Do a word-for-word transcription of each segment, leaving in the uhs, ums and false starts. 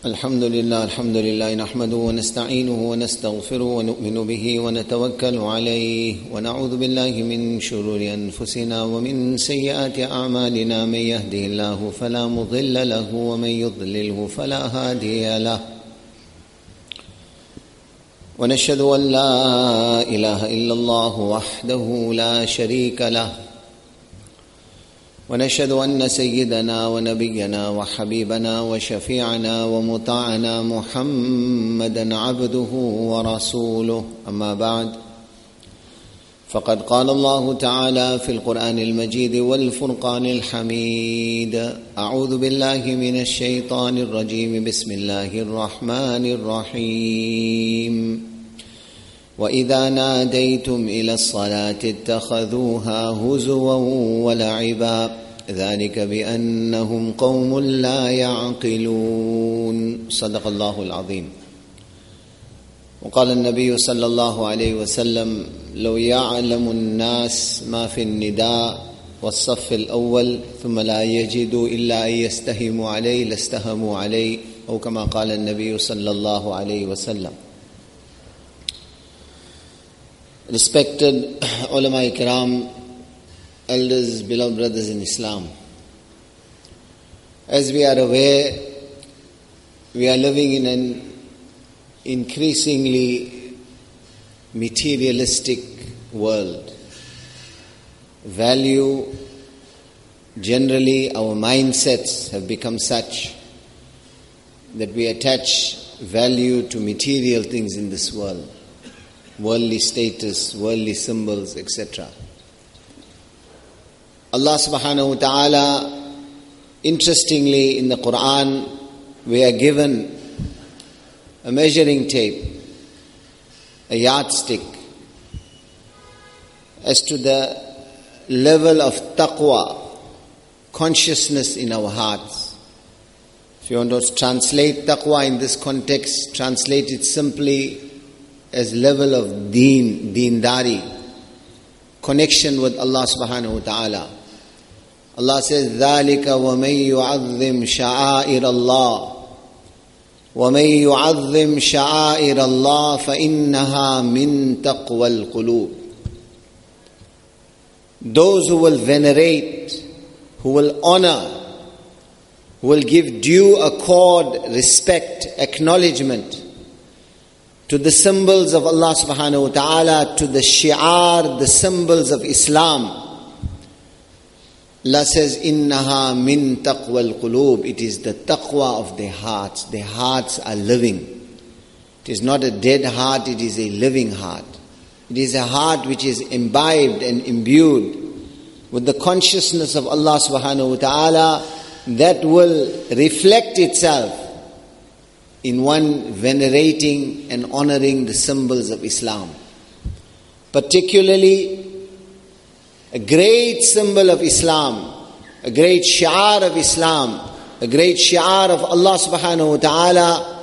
الحمد لله الحمد لله نحمده ونستعينه ونستغفره ونؤمن به ونتوكل عليه ونعوذ بالله من شرور أنفسنا ومن سيئات أعمالنا من يهده الله فلا مضل له ومن يضلله فلا هادي له ونشهد أن لا إله إلا الله وحده لا شريك له ونشهد أن سيدنا ونبينا وحبيبنا وشفيعنا ومطاعنا محمدا عبده ورسوله أما بعد فقد قال الله تعالى في القرآن المجيد والفرقان الحميد أعوذ بالله من الشيطان الرجيم بسم الله الرحمن الرحيم وَإِذَا نَادَيْتُمْ إِلَى الصَّلَاةِ اتَّخَذُوهَا هُزُوًا وَلَعِبًا ذَلِكَ بِأَنَّهُمْ قَوْمٌ لَا يَعْقِلُونَ صدق الله العظيم. وقال النبي صلى الله عليه وسلم لو يعلم الناس ما في النداء والصف الأول ثم لا يجدوا إلا أن يستهموا عليه لاستهموا عليه أو كما قال النبي صلى الله عليه وسلم. Respected ulama ikram, elders, beloved brothers in Islam, as we are aware, we are living in an increasingly materialistic world. Value, generally our mindsets have become such that we attach value to material things in this world. Worldly status, worldly symbols, et cetera. Allah subhanahu wa ta'ala, interestingly in the Quran, we are given a measuring tape, a yardstick, as to the level of taqwa, consciousness in our hearts. If you want to translate taqwa in this context, translate it simply as level of deen, deendari, connection with Allah subhanahu wa ta'ala. Allah says, ذَلِكَ وَمَن يُعَظِّمْ شَعَائِرَ اللَّهِ وَمَن يُعَظِّمْ شَعَائِرَ اللَّهِ فَإِنَّهَا مِن تَقْوَى الْقُلُوبِ. Those who will venerate, who will honor, who will give due accord, respect, acknowledgement to the symbols of Allah subhanahu wa ta'ala, to the shi'ar, the symbols of Islam. Allah says, إِنَّهَا مِن تَقْوَى الْقُلُوبِ. It is the taqwa of their hearts. Their hearts are living. It is not a dead heart, it is a living heart. It is a heart which is imbibed and imbued with the consciousness of Allah subhanahu wa ta'ala that will reflect itself in one venerating and honoring the symbols of Islam. Particularly, a great symbol of Islam, a great shi'ar of Islam, a great shi'ar of Allah subhanahu wa ta'ala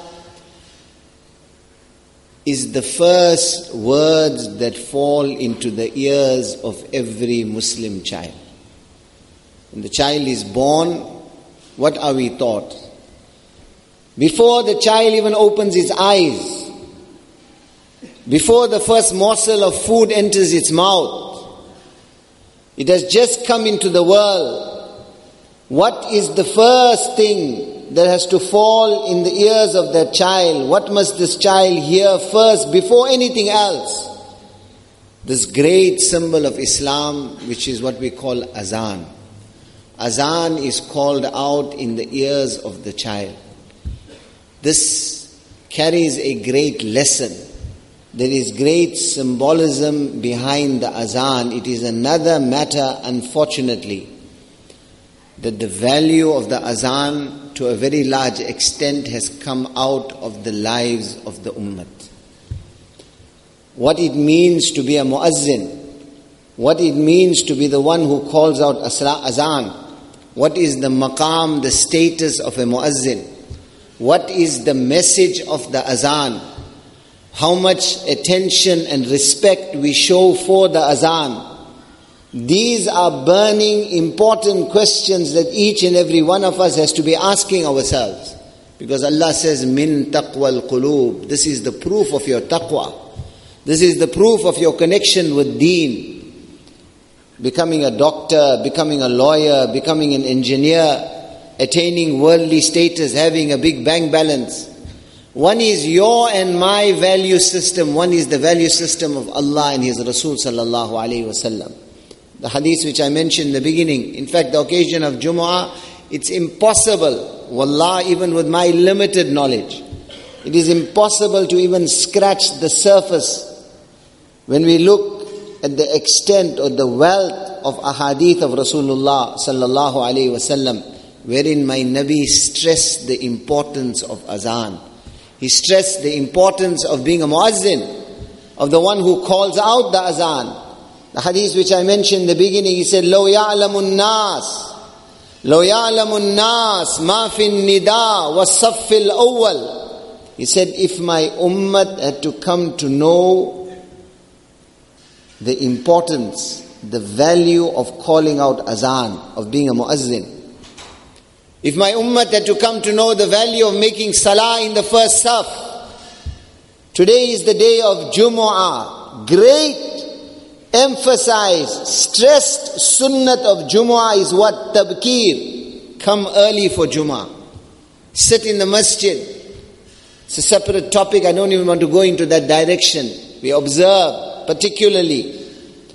is the first words that fall into the ears of every Muslim child. When the child is born, what are we taught? Before the child even opens its eyes, before the first morsel of food enters its mouth, it has just come into the world. What is the first thing that has to fall in the ears of that child? What must this child hear first before anything else? This great symbol of Islam, which is what we call azan. Azan is called out in the ears of the child. This carries a great lesson. There is great symbolism behind the azan. It is another matter, unfortunately, that the value of the azan to a very large extent has come out of the lives of the ummah. What it means to be a muazzin, what it means to be the one who calls out azan, what is the maqam, the status of a muazzin, what is the message of the azan, how much attention and respect we show for the azan. These are burning, important questions that each and every one of us has to be asking ourselves. Because Allah says, min taqwa al-qulub. This is the proof of your taqwa. This is the proof of your connection with deen. Becoming a doctor, becoming a lawyer, becoming an engineer, attaining worldly status, having a big bank balance. One is your and my value system. One is the value system of Allah and His Rasul sallallahu alayhi wasallam. The hadith which I mentioned in the beginning. In fact, the occasion of Jumu'ah, it's impossible, wallah, even with my limited knowledge, it is impossible to even scratch the surface when we look at the extent or the wealth of ahadith of Rasulullah sallallahu alayhi wasallam, wherein my Nabi stressed the importance of azan. He stressed the importance of being a muazzin, of the one who calls out the azan. The hadith which I mentioned in the beginning, he said, لَوْ يَعْلَمُ النَّاسِ لَوْ يَعْلَمُ النَّاسِ مَا فِي النِّدَاءِ وَالصَّفِّ الْأَوَّلِ. He said, if my ummah had to come to know the importance, the value of calling out azan, of being a muazzin, if my ummah had to come to know the value of making salah in the first saf. Today is the day of Jumu'ah. Great, emphasized, stressed sunnat of Jumu'ah is what? Tabkir. Come early for Jumu'ah. Sit in the masjid. It's a separate topic. I don't even want to go into that direction. We observe, particularly,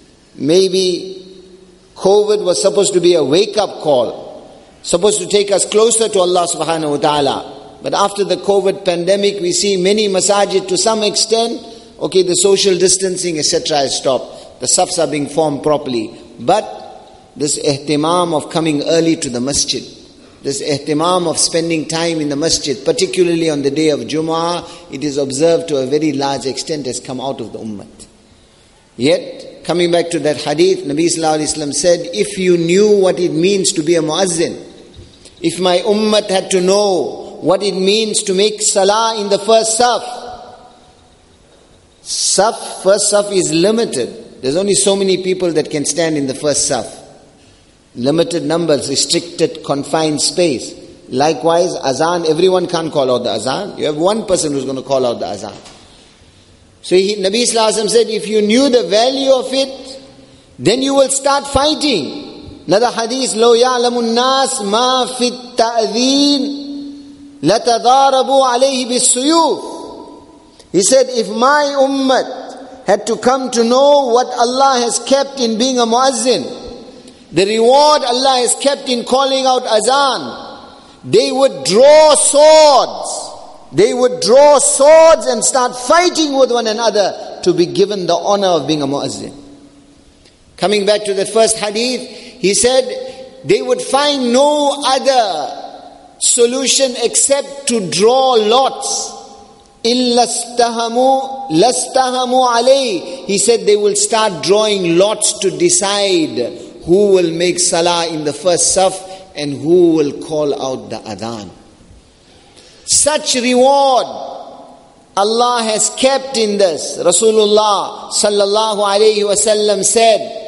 maybe COVID was supposed to be a wake-up call. Supposed to take us closer to Allah subhanahu wa ta'ala. But after the COVID pandemic, we see many masajid to some extent, okay, the social distancing, et cetera has stopped. The safs are being formed properly. But this ihtimam of coming early to the masjid, this ihtimam of spending time in the masjid, particularly on the day of Jumu'ah, it is observed to a very large extent has come out of the ummah. Yet, coming back to that hadith, Nabi sallallahu alayhi wa sallam said, if you knew what it means to be a muazzin, if my ummah had to know what it means to make salah in the first saf. Saf, first saf is limited. There's only so many people that can stand in the first saf. Limited numbers, restricted, confined space. Likewise, azan, everyone can't call out the azan. You have one person who's going to call out the azan. So he, Nabi sallallahu alayhi wa sallam said, if you knew the value of it, then you will start fighting. Another hadith, لو يعلم الناس ما في التأذين لتضاربوا عليه بالسيوف. He said, if my ummah had to come to know what Allah has kept in being a muazzin, the reward Allah has kept in calling out azan, they would draw swords. They would draw swords and start fighting with one another to be given the honor of being a muazzin. Coming back to the first hadith, he said they would find no other solution except to draw lots. إِلَّا اسْتَهَمُوا لَاسْتَهَمُوا عَلَيْهِ. He said they will start drawing lots to decide who will make salah in the first saf and who will call out the adhan. Such reward Allah has kept in this. Rasulullah sallallahu alayhi wa sallam said,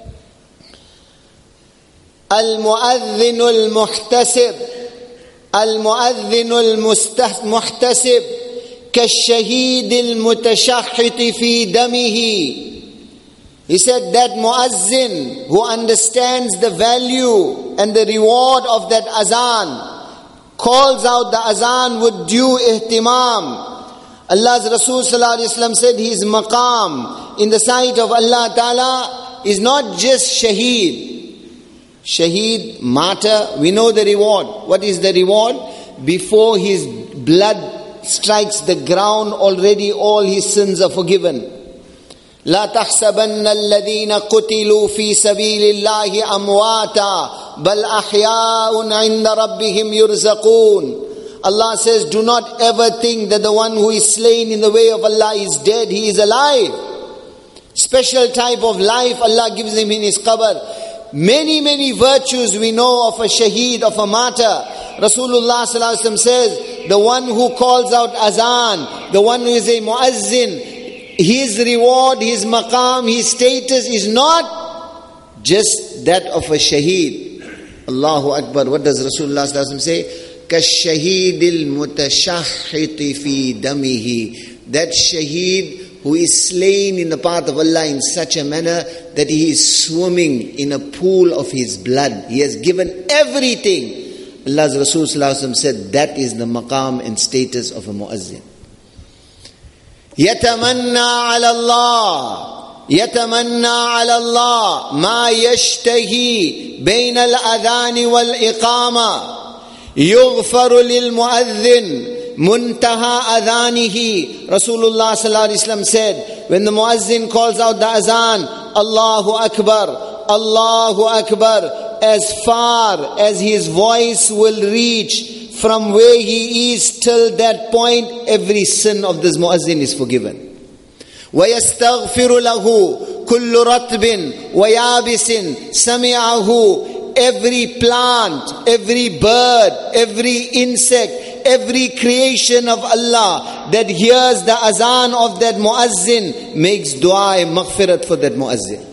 المؤذن المحتسب المؤذن المحتسب كالشهيد المتشحط في دمه. He said that muazzin who understands the value and the reward of that azan calls out the azan with due ihtimam. Allah's Rasul sallallahu alayhi wa sallam said his maqam in the sight of Allah Ta'ala is not just shaheed. Shaheed, martyr, we know the reward. What is the reward? Before his blood strikes the ground, already all his sins are forgiven. لا تحسبن الذين قتلوا في سبيل الله أمواتا بل أحياء عند ربهم يرزقون. Allah says, do not ever think that the one who is slain in the way of Allah is dead. He is alive. Special type of life Allah gives him in his qabr. Many, many virtues we know of a shaheed, of a martyr. Rasulullah sallallahu alaihi wasallam says, the one who calls out azan, the one who is a muazzin, his reward, his maqam, his status is not just that of a shaheed. Allahu Akbar. What does Rasulullah sallallahu alaihi wasallam say? كَالشَّهِيدِ الْمُتَشَحِّطِ فِي دَمِهِ. That shaheed who is slain in the path of Allah in such a manner that he is swimming in a pool of his blood. He has given everything. Allah's Rasul Sallallahu Alaihi Wasallam said that is the maqam and status of a muazzin. يَتَمَنَّى عَلَى اللَّهِ يَتَمَنَّى عَلَى اللَّهِ مَا يَشْتَهِي بَيْنَ الْأَذَانِ وَالْإِقَامَةِ يُغْفَرُ لِلْمُؤَذِّنِ Muntaha adhanihi. Rasulullah sallallahu alaihi wasallam said, when the muazzin calls out the azan, Allahu Akbar, Allahu Akbar, as far as his voice will reach from where he is till that point, every sin of this muazzin is forgiven. وَيَسْتَغْفِرُ لَهُ كُلُّ رَطْبٍ وَيَابِسٍ سَمِعَهُ. Every plant, every bird, every insect, every creation of Allah that hears the azan of that muazzin makes dua and maghfirat for that muazzin.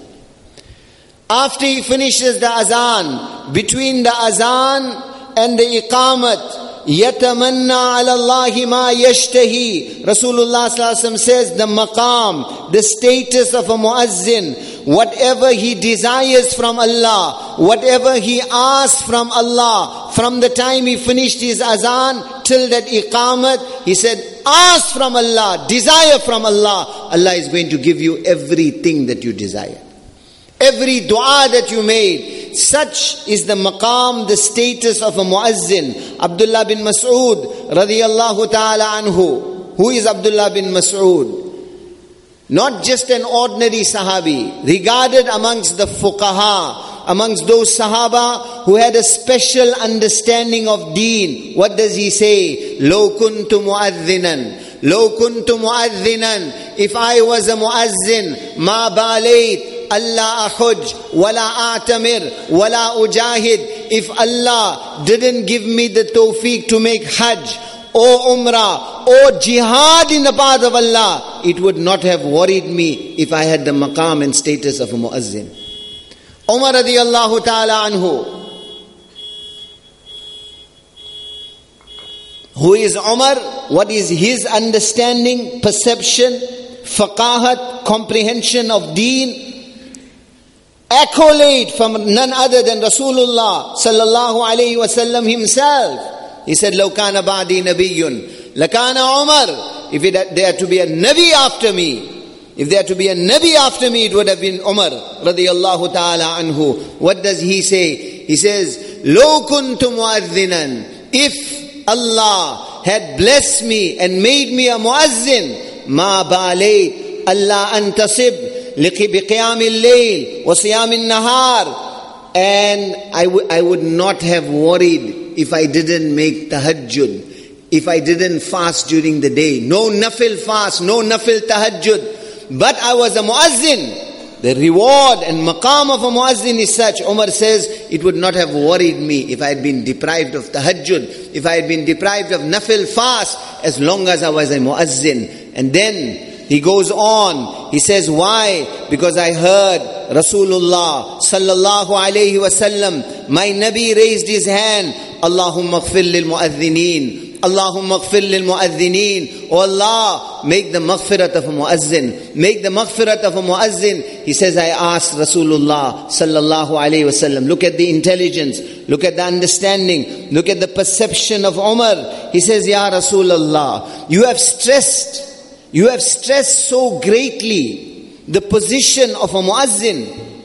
After he finishes the azan, between the azan and the iqamat, يَتَمَنَّى عَلَى اللَّهِ مَا يَشْتَهِي. Rasulullah sallallahu alaihi wasallam says the maqam, the status of a muazzin, whatever he desires from Allah, whatever he asks from Allah, from the time he finished his azan till that iqamat, he said, ask from Allah, desire from Allah. Allah is going to give you everything that you desire. Every dua that you made. Such is the maqam, the status of a muazzin. Abdullah bin Mas'ud radiyallahu ta'ala anhu. Who is Abdullah bin Mas'ud? Not just an ordinary sahabi, regarded amongst the fuqaha, amongst those sahaba who had a special understanding of deen. What does he say? لَوْ كُنْتُ مُؤَذِّنًا لَوْ كُنْتُ مُؤَذِّنًا. If I was a muazzin, مَا بَالَيْتْ Allah ahuj, wala atamir, wala ujahid. If Allah didn't give me the tawfiq to make hajj, or umrah, or jihad in the path of Allah, it would not have worried me if I had the maqam and status of a muazzin. Umar radiyallahu ta'ala anhu. Who is Umar? What is his understanding, perception, faqahat, comprehension of deen? Accolade from none other than Rasulullah sallallahu alayhi wasallam himself. He said, لَوْ كَانَ بَعْدِي نَبِيٌّ لَكَانَ عُمَرٌ. If it, there to be a Nabi after me, if there to be a Nabi after me, it would have been Umar radiyallahu ta'ala anhu. What does he say? He says, لَوْ كُنْتُ مُؤَذِّنًا. If Allah had blessed me and made me a muazzin, مَا بَالَيْتْ أَلَّا أَنْتَصِبْ بِقِيَامِ اللَّيْلِ وَصِيَامِ النَّهَارِ. And I, w- I would not have worried if I didn't make tahajjud, if I didn't fast during the day. No nafil fast, no nafil tahajjud. But I was a muazzin. The reward and maqam of a muazzin is such. Umar says, it would not have worried me if I had been deprived of tahajjud, if I had been deprived of nafil fast, as long as I was a muazzin. And then he goes on, he says, why? Because I heard Rasulullah sallallahu alayhi wasallam, my Nabi raised his hand, Allahumma ghfir lil mu'adhdhineen, Allahumma ghfir lil mu'adhdhineen. Oh Allah, make the maghfirat of a muazzin, make the maghfirat of a muazzin. He says, I asked Rasulullah sallallahu alayhi wasallam. Look at the intelligence, look at the understanding, look at the perception of Umar. He says, Ya Rasulullah, you have stressed You have stressed so greatly the position of a muazzin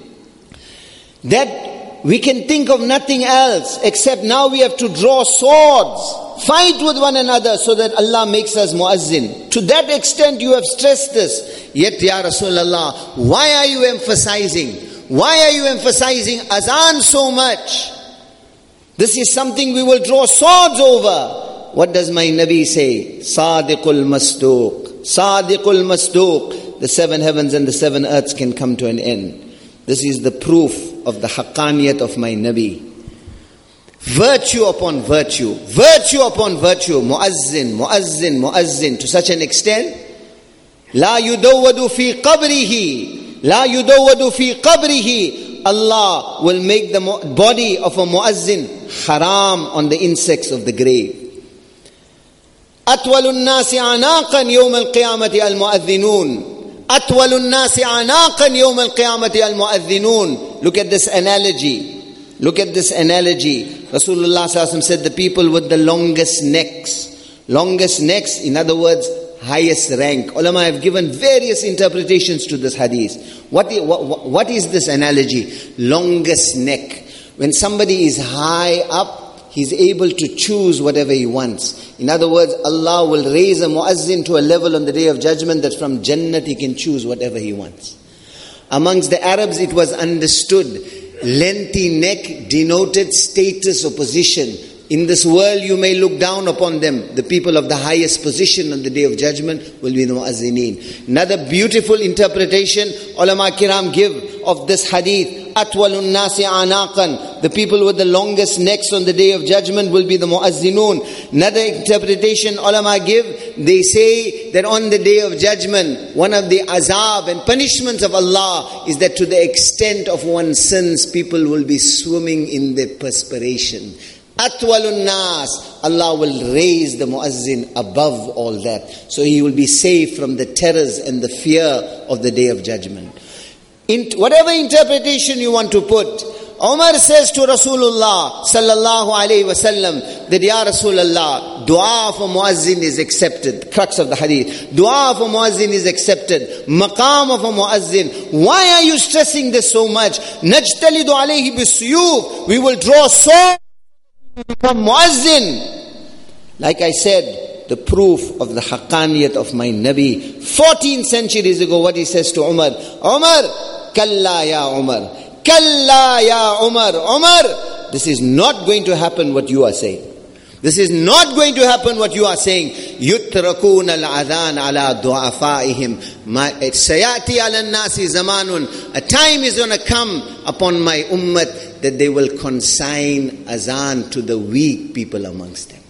that we can think of nothing else except now we have to draw swords, fight with one another so that Allah makes us muazzin. To that extent you have stressed this. Yet, Ya Rasulullah, why are you emphasizing? Why are you emphasizing azan so much? This is something we will draw swords over. What does my Nabi say? Sadiqul Masduq. Sadiqul Masduq. The seven heavens and the seven earths can come to an end. This is the proof of the haqqaniyat of my Nabi. Virtue upon virtue. Virtue upon virtue. Muazzin, muazzin, muazzin. To such an extent, La yudawwadu fi qabrihi. La yudawwadu fi qabrihi. Allah will make the body of a muazzin haram on the insects of the grave. أطول الناس عناقا يوم القيامة المؤذنون. أطول الناس عناقا يوم القيامة المؤذنون. Look at this analogy. Look at this analogy. Rasulullah sallallahu alaihi wasallam said the people with the longest necks. Longest necks, in other words, highest rank. Ulama have given various interpretations to this hadith. What is, what, what is this analogy? Longest neck. When somebody is high up, he's able to choose whatever he wants. In other words, Allah will raise a muazzin to a level on the Day of Judgment that from Jannat he can choose whatever he wants. Amongst the Arabs it was understood, lengthy neck denoted status or position. In this world you may look down upon them. The people of the highest position on the Day of Judgment will be the muazzinin. Another beautiful interpretation ulama kiram give of this hadith. Atwalun nasi anaqan. The people with the longest necks on the Day of Judgment will be the muazzinun. Another interpretation ulama give, they say that on the Day of Judgment, one of the azab and punishments of Allah is that to the extent of one's sins, people will be swimming in their perspiration. Atwalun nas, Allah will raise the muazzin above all that. So he will be safe from the terrors and the fear of the Day of Judgment. In whatever interpretation you want to put, Umar says to Rasulullah sallallahu alayhi wasallam that Ya Rasulullah, dua for muazzin is accepted. Crux of the hadith. Dua for muazzin is accepted. Maqam of a muazzin. Why are you stressing this so much? Najtalidu alayhi bisuyuf. We will draw sword to become muazzin. Like I said, the proof of the haqqaniyat of my Nabi fourteen centuries ago, what he says to Umar. Umar, Kalla ya Umar. Kalla ya Umar. Umar, this is not going to happen what you are saying. This is not going to happen what you are saying. Yutrakun al-adhan ala du'afaihim. Sayati ala nasi zamanun. A time is going to come upon my ummah that they will consign azan to the weak people amongst them.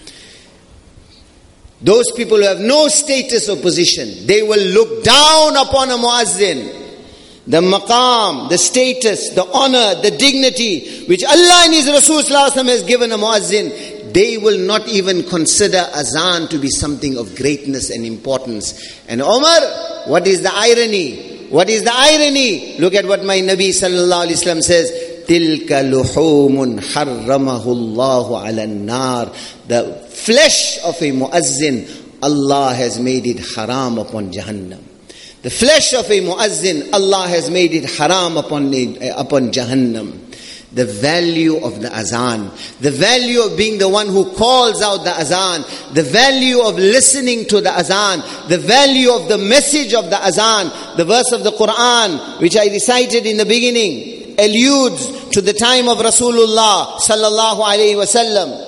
Those people who have no status or position, they will look down upon a muazzin. The maqam, the status, the honor, the dignity which Allah and His Rasul sallallahu alaihi wasallam has given a muazzin, they will not even consider azan to be something of greatness and importance. And Umar, what is the irony? What is the irony? Look at what my Nabi sallallahu alaihi wasallam says. Tilka luhumun harramahu Allahu ala nar. The flesh of a muazzin, Allah has made it haram upon Jahannam. The flesh of a muazzin, Allah has made it haram upon, upon Jahannam. The value of the azan, the value of being the one who calls out the azan, the value of listening to the azan, the value of the message of the azan. The verse of the Quran, which I recited in the beginning, alludes to the time of Rasulullah sallallahu alayhi wasallam.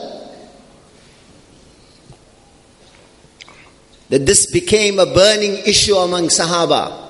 That this became a burning issue among Sahaba.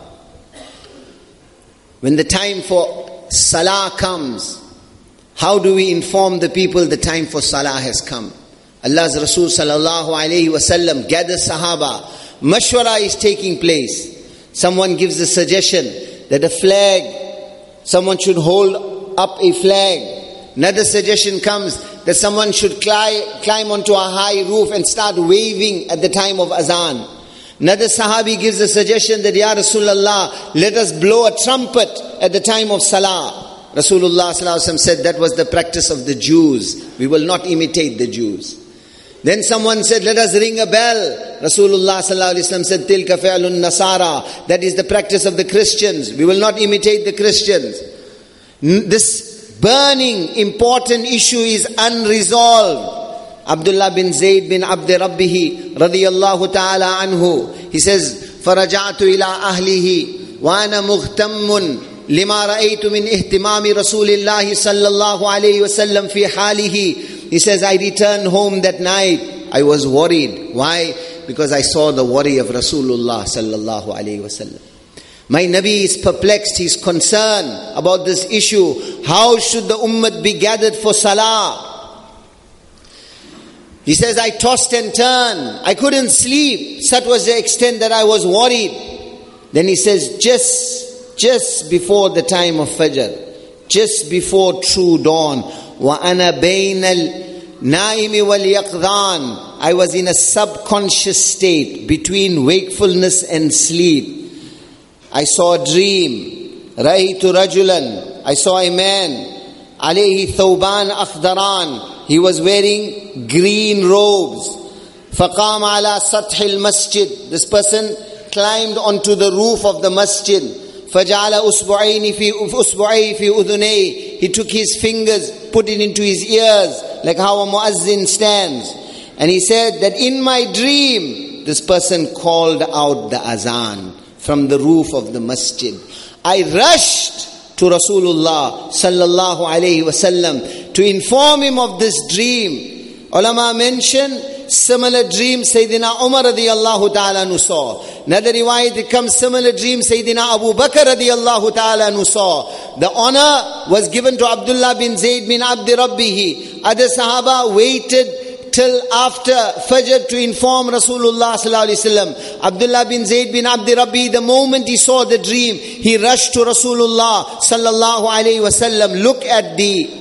When the time for Salah comes, how do we inform the people the time for Salah has come? Allah's Rasul sallallahu alayhi wasallam gathers Sahaba. Mashwara is taking place. Someone gives a suggestion that a flag, someone should hold up a flag. Another suggestion comes that someone should climb, climb onto a high roof and start waving at the time of azan. Another sahabi gives a suggestion that, Ya Rasulullah, let us blow a trumpet at the time of salah. Rasulullah sallallahu alaihi wasallam said that was the practice of the Jews. We will not imitate the Jews. Then someone said, let us ring a bell. Rasulullah sallallahu alaihi wasallam said, Tilka fi'lun nasara. That is the practice of the Christians. We will not imitate the Christians. This burning, important issue is unresolved. Abdullah bin Zayd bin Abd Rabbihi radiyallahu ta'ala anhu, he says, فَرَجَعْتُ إِلَىٰ أَهْلِهِ وَأَنَا مُغْتَمٌ لِمَا رَأَيْتُ مِنْ إِهْتِمَامِ رَسُولِ اللَّهِ صَلَّى اللَّهُ عَلَيْهِ وَسَلَّمْ فِي حَالِهِ. He says, I returned home that night. I was worried. Why? Because I saw the worry of Rasulullah sallallahu alayhi wasallam. My Nabi is perplexed, he is concerned about this issue. How should the ummah be gathered for salah? He says, I tossed and turned. I couldn't sleep. Such was the extent that I was worried. Then he says, just, just before the time of Fajr, just before true dawn, وَأَنَا بَيْنَ النَّائِمِ وَالْيَقْظَانِ. I was in a subconscious state between wakefulness and sleep. I saw a dream. رَأَيْتُ رَجُلًا. I saw a man. عَلَيْهِ ثَوْبَانِ أَخْضَرَانِ. He was wearing green robes. فَقَامَ عَلَى سَطْحِ الْمَسْجِدِ. This person climbed onto the roof of the masjid. فَجَعَلَ أُسْبُعَيْنِ فِي أُسْبُعَيْهِ فِي أُذُنَيْهِ. He took his fingers, put it into his ears, like how a muazzin stands. And he said that in my dream, this person called out the azan from the roof of the masjid. I rushed to Rasulullah sallallahu alayhi wasallam to inform him of this dream. Ulama mention similar dream Sayyidina Umar radiyallahu ta'ala anhu saw. Another riwayat, it comes similar dream Sayyidina Abu Bakr radiyallahu ta'ala anhu saw. The honor was given to Abdullah bin Zayd bin Abdi Rabbihi. Other Sahaba waited till after Fajr to inform Rasulullah sallallahu alayhi wasallam. Abdullah bin Zayd bin Abdi Rabbihi, the moment he saw the dream, he rushed to Rasulullah sallallahu alayhi wasallam. Look at the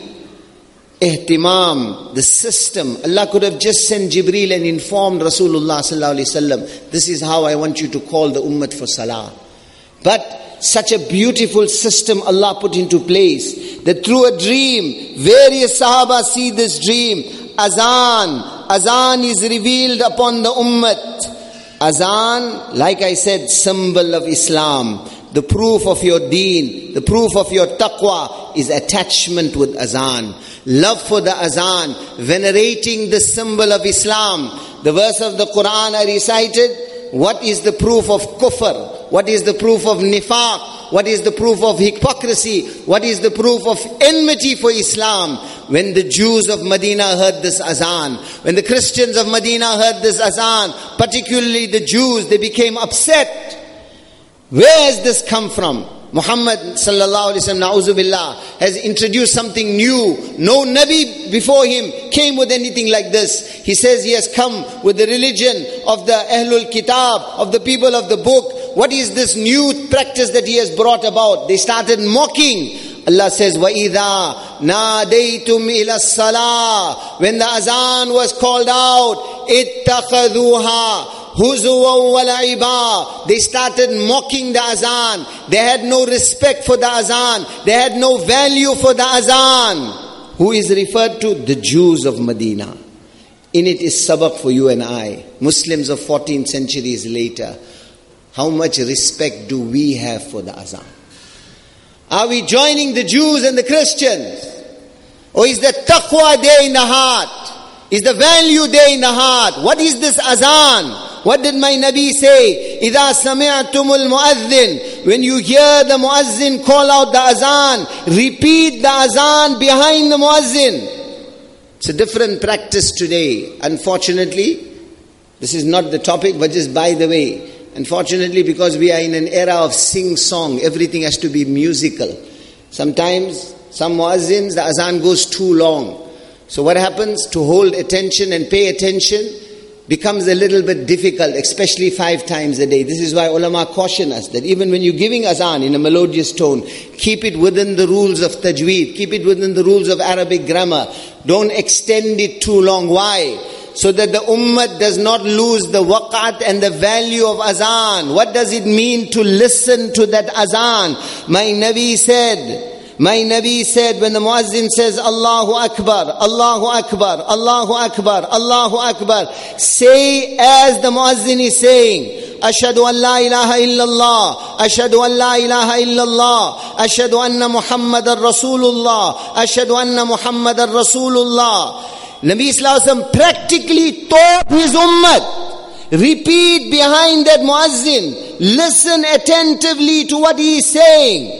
ihtimam, the system. Allah could have just sent Jibreel and informed Rasulullah sallallahu alaihi wasallam, this is how I want you to call the ummah for salah. But such a beautiful system Allah put into place that through a dream, various Sahaba see this dream. Azan, Azan is revealed upon the ummah. Azan, like I said, symbol of Islam. The proof of your deen, the proof of your taqwa is attachment with azan. Love for the azan, venerating the symbol of Islam. The verse of the Quran I recited, what is the proof of kufr? What is the proof of nifaq? What is the proof of hypocrisy? What is the proof of enmity for Islam? When the Jews of Medina heard this azan, when the Christians of Medina heard this azan, particularly the Jews, they became upset. Where has this come from? Muhammad sallallahu alaihi wasallam, na'uzu billah, has introduced something new. No Nabi before him came with anything like this. He says he has come with the religion of the Ahlul Kitab, of the people of the book. What is this new practice that he has brought about? They started mocking. Allah says, وَإِذَا نَادَيْتُمْ إِلَى الصَّلَاةِ. When the azan was called out, اتَّخَذُوهَا Huzuwa wa la'iba. They started mocking the azan. They had no respect for the azan. They had no value for the azan. Who is referred to? The Jews of Medina. In it is sabak for you and I, Muslims of fourteen centuries later. How much respect do we have for the azan? Are we joining the Jews and the Christians? Or is the taqwa there in the heart? Is the value there in the heart? What is this azan? What did my Nabi say? إِذَا سَمِعْتُمُ الْمُؤَذِّنِ. When you hear the muazzin call out the azan, repeat the azan behind the muazzin. It's a different practice today. Unfortunately, this is not the topic, but just by the way. Unfortunately, because we are in an era of sing-song, everything has to be musical. Sometimes, some muazzins, the azan goes too long. So what happens? To hold attention and pay attention becomes a little bit difficult, especially five times a day. This is why ulama caution us that even when you're giving azan in a melodious tone, keep it within the rules of tajweed, keep it within the rules of Arabic grammar. Don't extend it too long. Why? So that the ummah does not lose the waqat and the value of azan. What does it mean to listen to that azan? My Nabi said, My Nabi said, when the muazzin says, Allahu Akbar, Allahu Akbar, Allahu Akbar, Allahu Akbar, say as the muazzin is saying, Ashhadu an la ilaha illallah, Ashhadu an la ilaha illallah, Ashhadu anna Muhammadan Rasulullah, Ashhadu anna Muhammadan Rasulullah. Nabi Sallallahu Alaihi Wasallam practically taught his ummah, repeat behind that muazzin, listen attentively to what he is saying.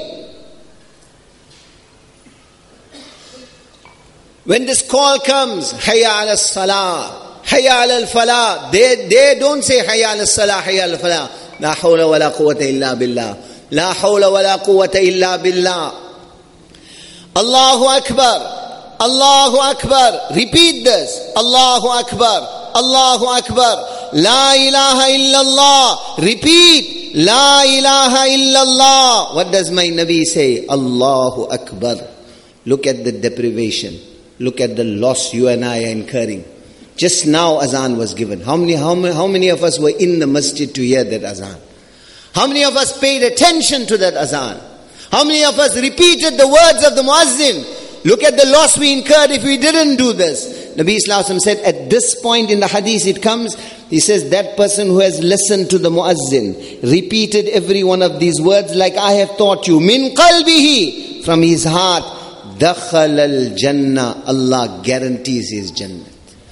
When this call comes, Hayya ala salah, Hayya ala al-falah, they, they don't say Hayya ala salah, Hayya ala al-falah. La hawla wa la quwwata illa billah. La hawla wa la quwwata illa billah. Allahu Akbar, Allahu Akbar. Repeat this. Allahu Akbar, Allahu Akbar. La ilaha illallah. Repeat. La ilaha illallah. What does my Nabi say? Allahu Akbar. Look at the deprivation. Look at the loss you and I are incurring. Just now azan was given. How many, how many, how many of us were in the masjid to hear that azan? How many of us paid attention to that azan? How many of us repeated the words of the muazzin? Look at the loss we incurred if we didn't do this. Nabi Sallallahu Alaihi Wasallam said, at this point in the hadith it comes, he says, that person who has listened to the muazzin, repeated every one of these words like I have taught you, min qalbihi, from his heart, dakhal al-jannah, Allah guarantees his jannah.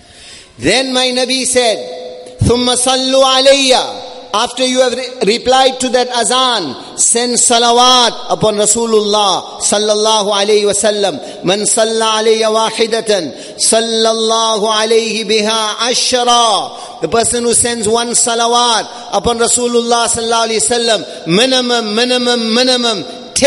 Then my Nabi said, thumma sallu alayya, after you have re- replied to that azan, send salawat upon Rasulullah sallallahu alayhi wasallam. Man salla alayya wahidatan, sallallahu alayhi biha ashra. The person who sends one salawat upon Rasulullah sallallahu alayhi wasallam, minimum, minimum, minimum,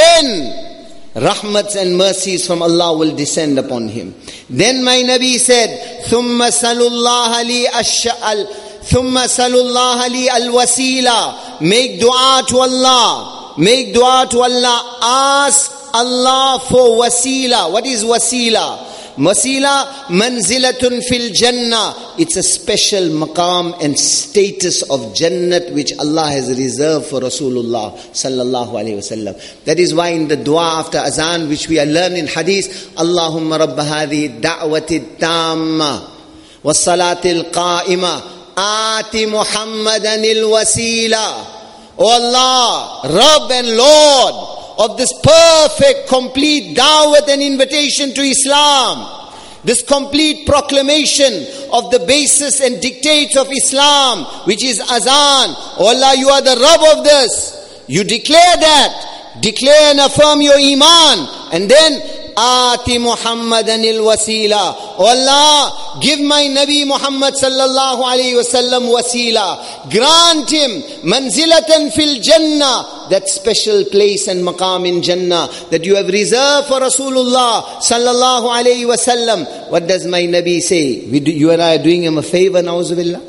ten rahmats and mercies from Allah will descend upon him. Then my Nabi said, thumma sallallahu li ash'al. ثُمَّ سَلُوا اللَّهَ لِي الْوَسِيلَةِ. Make dua to Allah. Make dua to Allah. Ask Allah for wasila. What is wasila? Wasila, manzilatun fil jannah. It's a special maqam and status of Jannat which Allah has reserved for Rasulullah sallallahu alayhi wasallam. That is why in the dua after azan which we are learning hadith, Allahumma rabba hadhihi da'wati tamma wa salatil qa'ima Ati Muhammadan il-wasila. O Allah, Rabb and Lord of this perfect, complete da'wat and invitation to Islam, this complete proclamation of the basis and dictates of Islam, which is azan. O Allah, you are the Rabb of this. You declare that. Declare and affirm your iman. And then Ati Muhammadan il-wasila. Oh Allah, give my Nabi Muhammad sallallahu alayhi wasallam wasila. Grant him manzilatan fil jannah, that special place and maqam in Jannah that you have reserved for Rasulullah sallallahu alayhi wasallam. What does my Nabi say? We do, you and I are doing him a favor, na'uzubillah.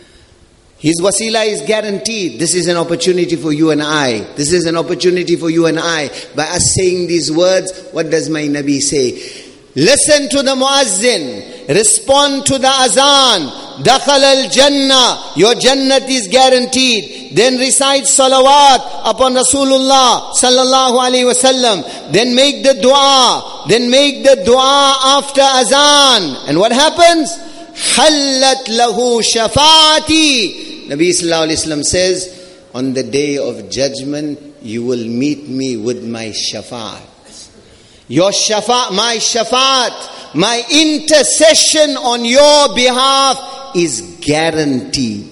His wasila is guaranteed. This is an opportunity for you and I. This is an opportunity for you and I. By us saying these words, what does my Nabi say? Listen to the muazzin. Respond to the azan. Dakhal al-jannah. Your jannat is guaranteed. Then recite salawat upon Rasulullah sallallahu alayhi wasallam. Then make the dua. Then make the dua after azan. And what happens? Hallat lahu shafaati. Nabi sallallahu alayhi wasallam says, on the day of judgment, you will meet me with my shafaat. Your shafaat, my shafaat, my intercession on your behalf is guaranteed.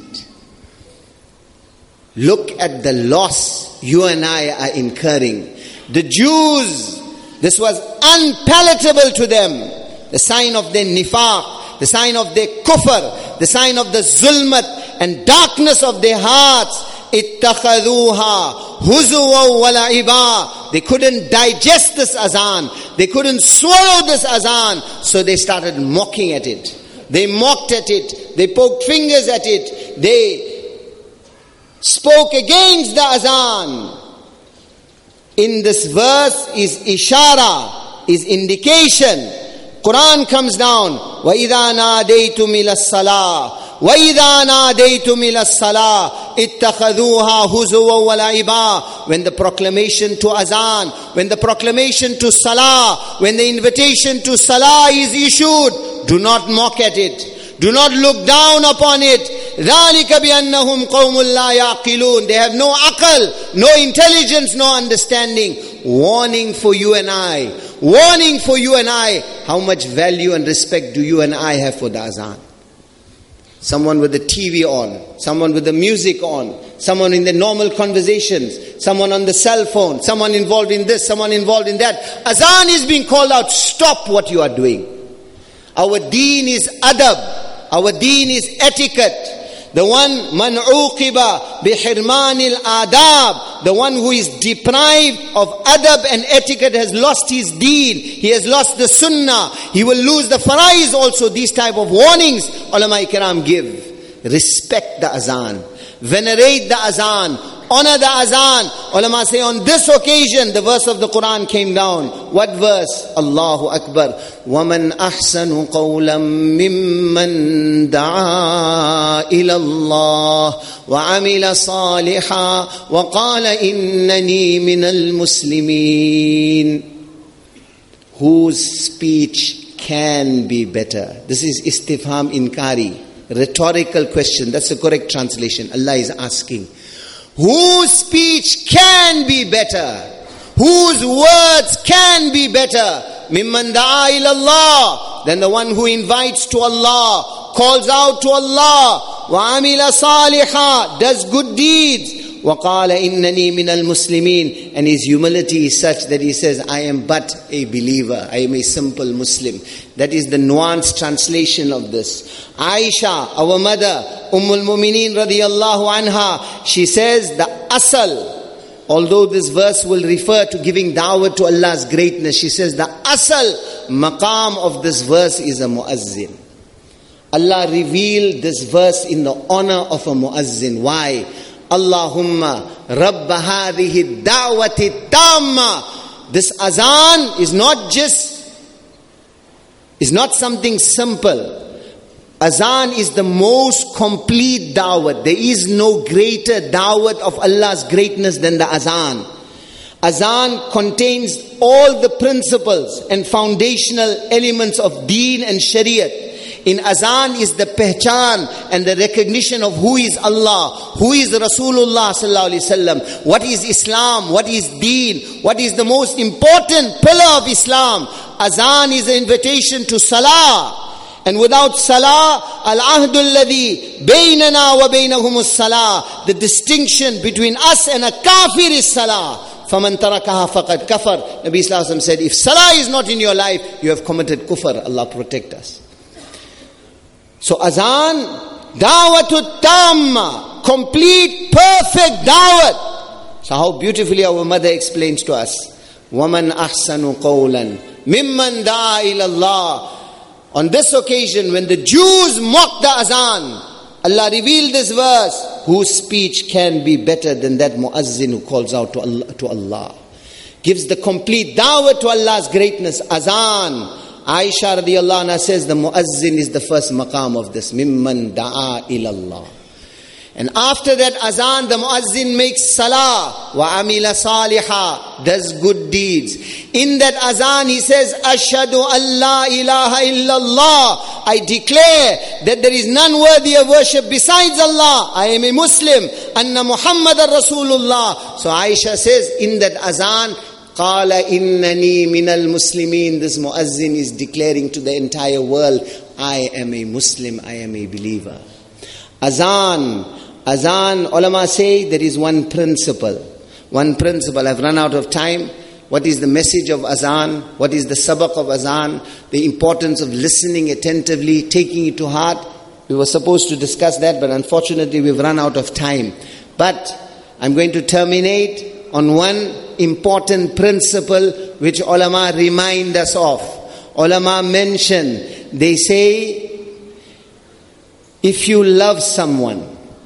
Look at the loss you and I are incurring. The Jews, this was unpalatable to them. The sign of their nifaq, the sign of their kufr, the sign of the zulmat and darkness of their hearts. Ittakhaduha huzuwa wa la'iba. They couldn't digest this azan. They couldn't swallow this azan. So they started mocking at it. They mocked at it. They poked fingers at it. They spoke against the azan. In this verse is ishara, is indication. Quran comes down. وَإِذَا نَادَيْتُمْ إِلَى الصَّلَاةِ وَإِذَا نَادَيْتُمْ إِلَى الصَّلَاةِ اتَّخَذُوهَا هُزُوًا وَلَعِبًا. When the proclamation to azan, when the proclamation to salah, when the invitation to salah is issued, do not mock at it. Do not look down upon it. ذَلِكَ بِأَنَّهُمْ قَوْمٌ لَا يَعْقِلُونَ. They have no aql, no intelligence, no understanding. Warning for you and I. Warning for you and I. How much value and respect do you and I have for the azan? Someone with the T V on, someone with the music on, someone in the normal conversations, someone on the cell phone, someone involved in this, someone involved in that. Azan is being called out. Stop what you are doing. Our deen is adab. Our deen is etiquette. The one man uqiba bihirmanil adab, the one who is deprived of adab and etiquette has lost his deen. He has lost the sunnah. He will lose the faraiz also. These type of warnings ulama kiram give. Respect the azan. Venerate the azan. honor the azan. Ulama say on this occasion the verse of the Quran came down. What verse? Allahu Akbar. وَمَنْ أَحْسَنُ قَوْلًا مِّمَّنْ دَعَا إِلَى اللَّهِ وَعَمِلَ صَالِحًا وَقَالَ إِنَّنِي مِنَ الْمُسْلِمِينَ. Whose speech can be better? This is istifham inkari, rhetorical question. That's the correct translation. Allah is asking, whose speech can be better? Whose words can be better? Mimman da'a ila Allah, than the one who invites to Allah, calls out to Allah, wa amila saliha, does good deeds, wa qala innani minal muslimin, and his humility is such that he says, I am but a believer, I am a simple Muslim. That is the nuanced translation of this. Aisha, our mother, Ummul Mumineen radiyallahu anha, she says the asal, although this verse will refer to giving da'wah to Allah's greatness, she says the asal maqam of this verse is a muazzin. Allah revealed this verse in the honor of a muazzin. Why? Allahumma rabba hadhihi da'wati tamma. This azan is not just, is not something simple. Azan is the most complete da'wat. There is no greater da'wat of Allah's greatness than the azan. Azan contains all the principles and foundational elements of deen and shariat. In azan is the pehchan and the recognition of who is Allah, who is Rasulullah sallallahu alaihi wasallam, what is Islam, what is deen, what is the most important pillar of Islam. Azan is an invitation to salah. And without salah, al-ahdu alladhi baynana wa baynahum as-salah, the distinction between us and a kafir is salah. فَمَنْ تَرَكَهَا فَقَدْ كَفَرْ. Nabi Sallallahu Alaihi Wasallam said, if salah is not in your life, you have committed kufr. Allah protect us. So azan, da'watut tamma, complete, perfect da'wat. So how beautifully our mother explains to us, وَمَنْ أَحْسَنُ قَوْلًا مِمَّنْ دَعَا إِلَى اللَّهِ. On this occasion, when the Jews mocked the azan, Allah revealed this verse, whose speech can be better than that muazzin who calls out to Allah, to Allah. Gives the complete da'wah to Allah's greatness, azan. Aisha radiyallahu anha says the muazzin is the first maqam of this, mimman da'a ilallah. And after that azan, the muazzin makes salah, wa amila saliha, does good deeds. In that azan he says, ashhadu an la ilaha illallah, I declare that there is none worthy of worship besides Allah. I am a Muslim. Anna Muhammadan Rasulullah. So Aisha says in that azan, qala innani minal muslimin, this muazzin is declaring to the entire world, I am a Muslim, I am a believer. Azan, azan, ulama say there is one principle. One principle. I've run out of time. What is the message of azan? What is the sabaq of azan? The importance of listening attentively, taking it to heart. We were supposed to discuss that, but unfortunately we've run out of time. But I'm going to terminate on one important principle which ulama remind us of. Ulama mention, they say, if you love someone,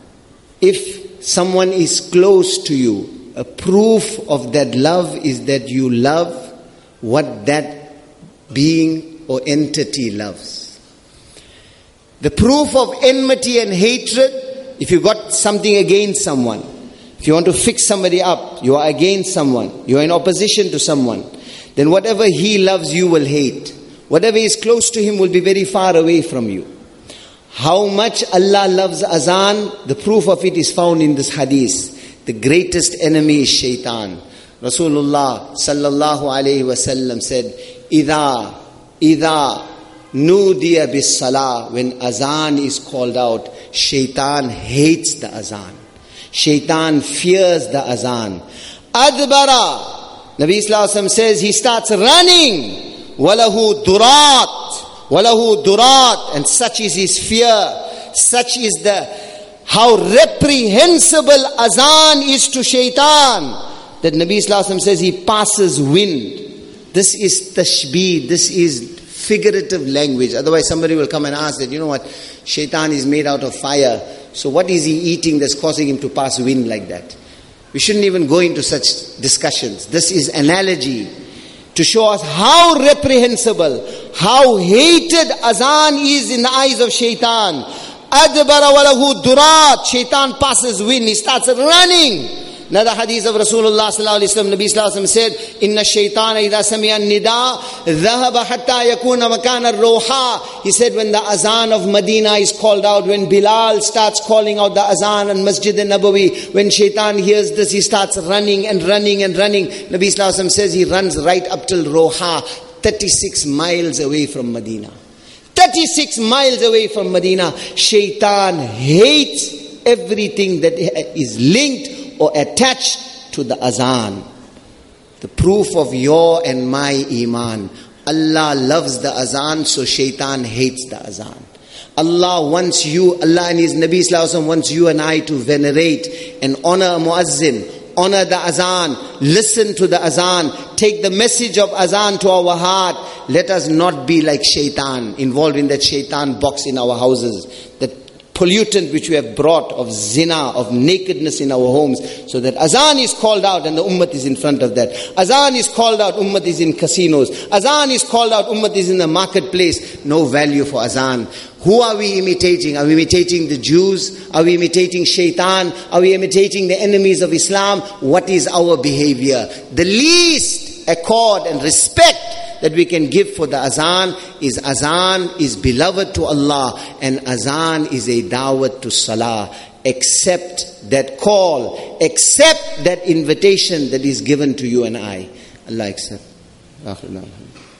if someone is close to you, a proof of that love is that you love what that being or entity loves. The proof of enmity and hatred, if you got something against someone, if you want to fix somebody up, you are against someone, you are in opposition to someone, then whatever he loves you will hate. Whatever is close to him will be very far away from you. How much Allah loves azan, the proof of it is found in this hadith. The greatest enemy is shaitan. Rasulullah sallallahu alayhi wa sallam said, Ida, Ida nudiya bis salah, when azan is called out, shaitan hates the azan. Shaitan fears the azan. Adbara, Nabi Sallallahu Alaihi Wasallam says, he starts running. Walahu durat, walahu durat, and such is his fear. Such is the how reprehensible azan is to shaitan, that Nabi Sallallahu Alaihi Wasallam says he passes wind. This is tashbih, this is figurative language. Otherwise somebody will come and ask that, you know what, shaitan is made out of fire. So what is he eating that's causing him to pass wind like that? We shouldn't even go into such discussions. This is analogy to show us how reprehensible, how hated azan is in the eyes of shaitan. Adbara walahu durat. Shaitan passes wind, he starts running. Another hadith of Rasulullah sallallahu alaihi wasallam, Nabi sallallahu alaihi wasallam said, "Inna shaytana idha sami'a nida, dhahaba hatta yakuna makana roha." He said, when the azan of Medina is called out, when Bilal starts calling out the azan in Masjid al-Nabawi, when shaitan hears this, he starts running and running and running. Nabi sallallahu alaihi wasallam says he runs right up till Roha, thirty-six miles away from Medina. thirty-six miles away from Medina. Shaitan hates everything that is linked or attached to the azan. The proof of your and my iman. Allah loves the azan, so shaitan hates the azan. Allah wants you, Allah and His Nabi Sallallahu Alaihi Wasallam wants you and I to venerate and honor a muazzin, honor the azan, listen to the azan, take the message of azan to our heart. Let us not be like shaitan, involved in that shaitan box in our houses, that pollutant which we have brought of zina, of nakedness in our homes, so that azan is called out and the ummah is in front of that. Azan is called out, ummah is in casinos. Azan is called out, ummah is in the marketplace. No value for azan. Who are we imitating? Are we imitating the Jews? Are we imitating shaitan? Are we imitating the enemies of Islam? What is our behavior? The least accord and respect that we can give for the azan is azan is beloved to Allah, and azan is a da'wat to salah. Accept that call, accept that invitation that is given to you and I. Allah accept.